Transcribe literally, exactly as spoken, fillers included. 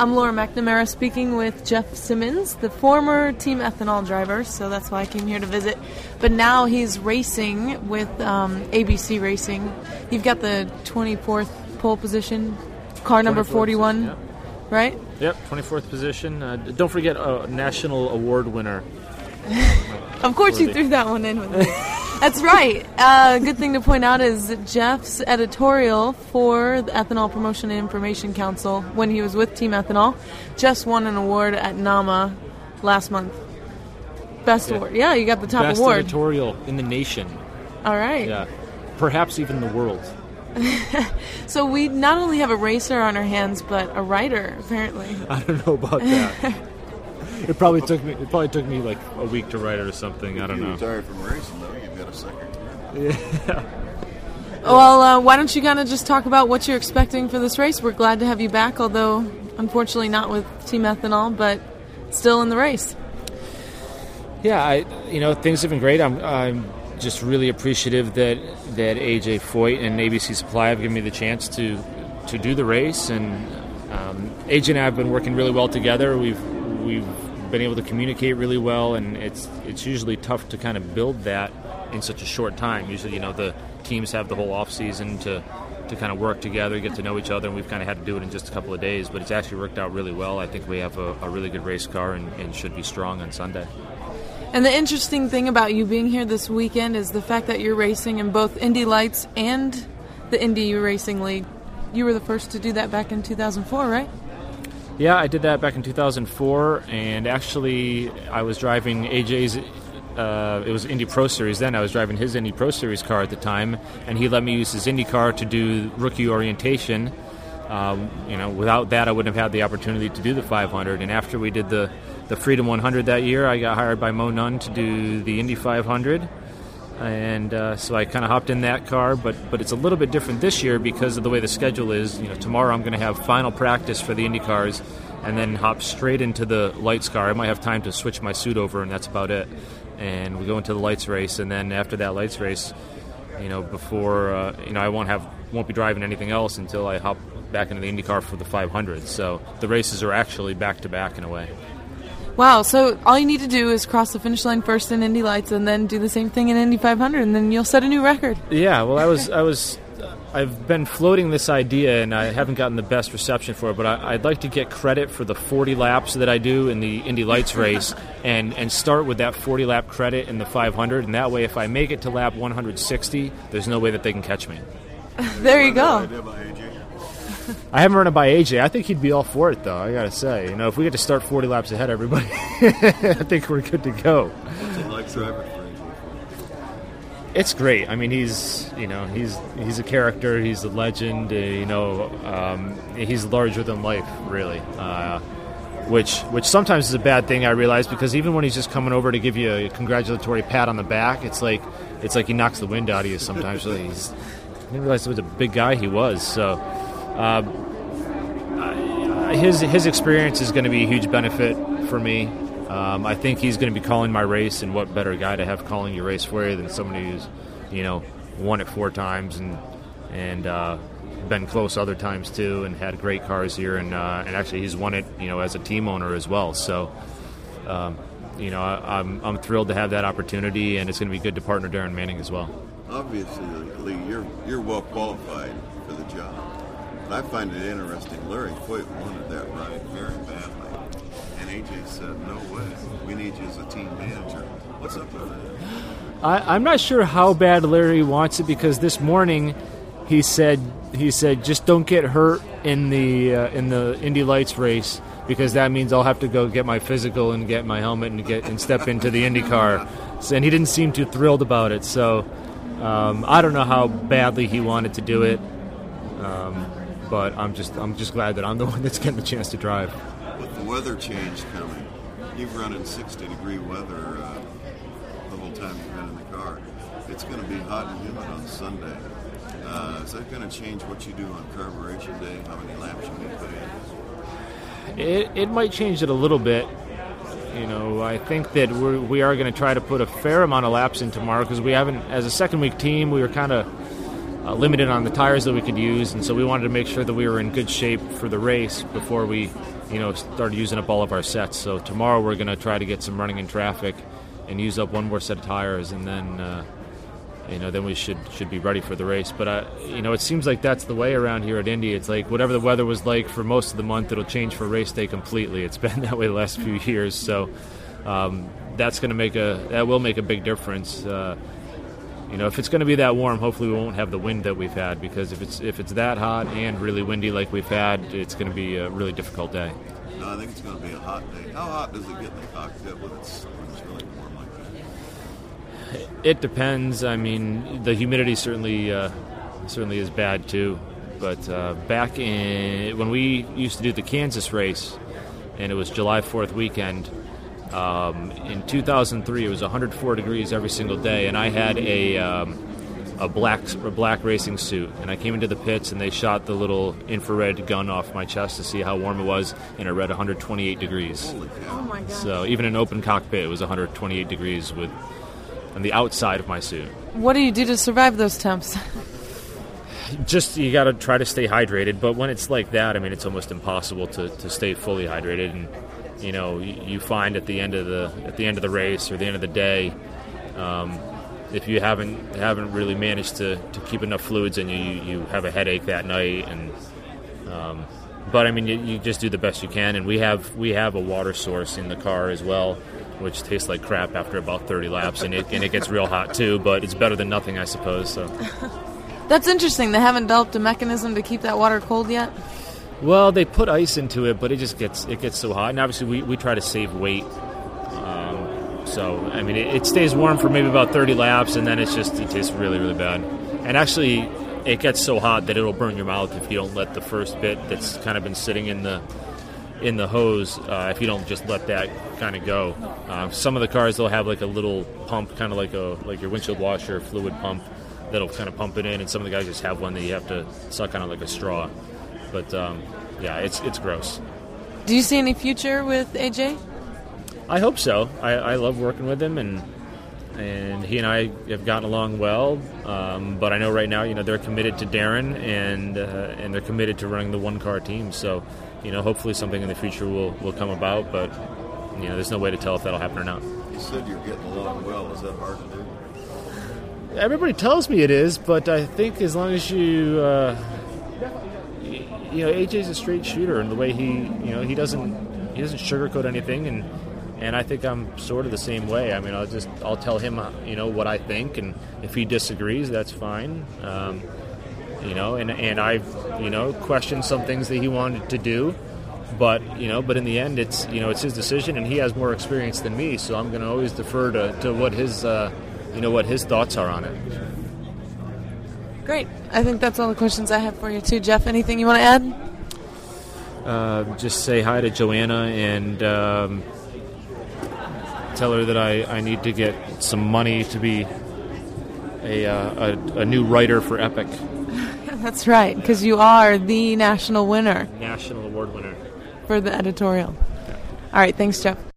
I'm Laura McNamara speaking with Jeff Simmons, the former Team Ethanol driver, so that's why I came here to visit. But now he's racing with um, A B C Racing. You've got the twenty-fourth pole position, car number forty-one, yep. Right? Yep, twenty-fourth position. Uh, don't forget a national award winner. Of course you threw that one in with me. That's right. Uh, good thing to point out is Jeff's editorial for the Ethanol Promotion and Information Council when he was with Team Ethanol just won an award at NAMA last month. Best yeah. award. Yeah, you got the top Best award. Best editorial in the nation. All right. Yeah, perhaps even the world. So we not only have a racer on our hands, but a writer, apparently. I don't know about that. It probably took me. It probably took me like a week to write it or something. I don't you know. You retired from racing, though. You've got a second. Yeah. Well, uh, why don't you kind of just talk about what you're expecting for this race? We're glad to have you back, although unfortunately not with Team Ethanol, but still in the race. Yeah, I. You know, things have been great. I'm. I'm just really appreciative that that A J Foyt and A B C Supply have given me the chance to to do the race, and um, A J and I have been working really well together. We've we've been able to communicate really well, and it's it's usually tough to kind of build that in such a short time. Usually, you know, the teams have the whole off season to to kind of work together, get to know each other, and we've kind of had to do it in just a couple of days. But it's actually worked out really well. I think we have a, a really good race car and, and should be strong on Sunday. And the interesting thing about you being here this weekend is the fact that you're racing in both Indy Lights and the Indy Racing League. You were the first to do that back in two thousand four, right? Yeah, I did that back in two thousand four, and actually I was driving A J's, uh, it was Indy Pro Series then, I was driving his Indy Pro Series car at the time, and he let me use his Indy car to do rookie orientation. Um, you know, without that I wouldn't have had the opportunity to do the five hundred, and after we did the, the Freedom one hundred that year, I got hired by Mo Nunn to do the Indy five hundred. And uh, so I kind of hopped in that car, but but it's a little bit different this year because of the way the schedule is. You know, tomorrow I'm going to have final practice for the Indy cars, and then hop straight into the lights car. I might have time to switch my suit over, and that's about it. And we go into the lights race, and then after that lights race, you know, before uh, you know, I won't have won't be driving anything else until I hop back into the Indy car for the five hundred. So the races are actually back to back in a way. Wow, so all you need to do is cross the finish line first in Indy Lights and then do the same thing in Indy five hundred, and then you'll set a new record. Yeah, well, I was, I was, I've been floating this idea, and I haven't gotten the best reception for it, but I, I'd like to get credit for the forty laps that I do in the Indy Lights race, and, and start with that forty lap credit in the five hundred, and that way if I make it to lap one hundred sixty, there's no way that they can catch me. There you go. I haven't run it by A J. I think he'd be all for it, though, I gotta say. You know, if we get to start forty laps ahead, everybody, I think we're good to go. What's it like driving for A J? It's great. I mean, he's, you know, he's he's a character. He's a legend. Uh, you know, um, he's larger than life, really. Uh, which which sometimes is a bad thing, I realize, because even when he's just coming over to give you a congratulatory pat on the back, it's like it's like he knocks the wind out of you sometimes. Really, he's, I didn't realize what a big guy he was. So. Uh, his his experience is going to be a huge benefit for me. Um, I think he's going to be calling my race, and what better guy to have calling your race for you than somebody who's, you know, won it four times and and uh, been close other times too, and had great cars here, and uh, and actually he's won it, you know, as a team owner as well. So, um, you know, I, I'm I'm thrilled to have that opportunity, and it's going to be good to partner Darren Manning as well. Obviously, Lee, you're you're well qualified for the job. I find it interesting. Larry Foyt wanted that ride very badly, and A J said, "No way. We need you as a team manager." What's up with that? I, I'm not sure how bad Larry wants it, because this morning he said he said just don't get hurt in the uh, in the Indy Lights race, because that means I'll have to go get my physical and get my helmet and get and step into the Indy car. So, and he didn't seem too thrilled about it. So um, I don't know how badly he wanted to do it. Um, But I'm just I'm just glad that I'm the one that's getting the chance to drive. With the weather change coming, you've run in sixty degree weather uh, the whole time you've been in the car. It's going to be hot and humid on Sunday. Uh, is that going to change what you do on carburation day? How many laps you may put in? It it might change it a little bit. You know, I think that we're, we are going to try to put a fair amount of laps in tomorrow, because we haven't, as a second week team, we were kind of Uh, limited on the tires that we could use, and so we wanted to make sure that we were in good shape for the race before we, you know, started using up all of our sets. So tomorrow we're going to try to get some running in traffic and use up one more set of tires, and then uh, you know, then we should should be ready for the race. But uh, you know, it seems like that's the way around here at Indy. It's like whatever the weather was like for most of the month, it'll change for race day completely. It's been that way the last few years. So um, that's going to make a that will make a big difference. Uh, you know, if it's going to be that warm, hopefully we won't have the wind that we've had, because if it's if it's that hot and really windy like we've had, it's going to be a really difficult day. No, I think it's going to be a hot day. How hot does it get in the cockpit when it's, when it's really warm like that? It depends. I mean, the humidity certainly uh, certainly is bad too. But uh, back in when we used to do the Kansas race, and it was July fourth weekend, um, in two thousand three it was one hundred four degrees every single day, and I had a um, a black a black racing suit, and I came into the pits and they shot the little infrared gun off my chest to see how warm it was, and it read one hundred twenty-eight degrees. Holy cow. Oh my God. So even in an open cockpit, it was one hundred twenty-eight degrees with on the outside of my suit. What do you do to survive those temps? Just, you got to try to stay hydrated, but when it's like that, I mean, it's almost impossible to, to stay fully hydrated. And you know, you, you find at the end of the at the end of the race or the end of the day, um, if you haven't haven't really managed to, to keep enough fluids in you, you, you have a headache that night. And um, but I mean, you, you just do the best you can. And we have we have a water source in the car as well, which tastes like crap after about thirty laps, and it and it gets real hot too. But it's better than nothing, I suppose. So. That's interesting. They haven't developed a mechanism to keep that water cold yet? Well, they put ice into it, but it just gets it gets so hot. And obviously, we, we try to save weight. Um, so, I mean, it, it stays warm for maybe about thirty laps, and then it's just it tastes really, really bad. And actually, it gets so hot that it'll burn your mouth if you don't let the first bit that's kind of been sitting in the in the hose, uh, if you don't just let that kind of go. Uh, some of the cars, they'll have like a little pump, kind of like a like your windshield washer fluid pump, that'll kind of pump it in, and some of the guys just have one that you have to suck on it like a straw. But um, yeah, it's it's gross. Do you see any future with A J? I hope so. I, I love working with him, and and he and I have gotten along well. Um, but I know right now, you know, they're committed to Darren, and uh, and they're committed to running the one car team. So, you know, hopefully something in the future will, will come about. But you know, there's no way to tell if that'll happen or not. You said you're getting along well. Is that hard to do? Everybody tells me it is, but I think as long as you, uh, you know, A J's a straight shooter, and the way he, you know, he doesn't he doesn't sugarcoat anything, and and I think I'm sort of the same way. I mean, I'll just I'll tell him, you know, what I think, and if he disagrees, that's fine. Um, you know, and and I've you know questioned some things that he wanted to do, but you know, but in the end, it's you know it's his decision, and he has more experience than me, so I'm going to always defer to to what his. Uh, you know, what his thoughts are on it. Great. I think that's all the questions I have for you, too. Jeff, anything you want to add? Uh, just say hi to Joanna and um, tell her that I, I need to get some money to be a, uh, a, a new writer for Epic. That's right, because you are the national winner. National award winner. For the editorial. Yeah. All right, thanks, Jeff.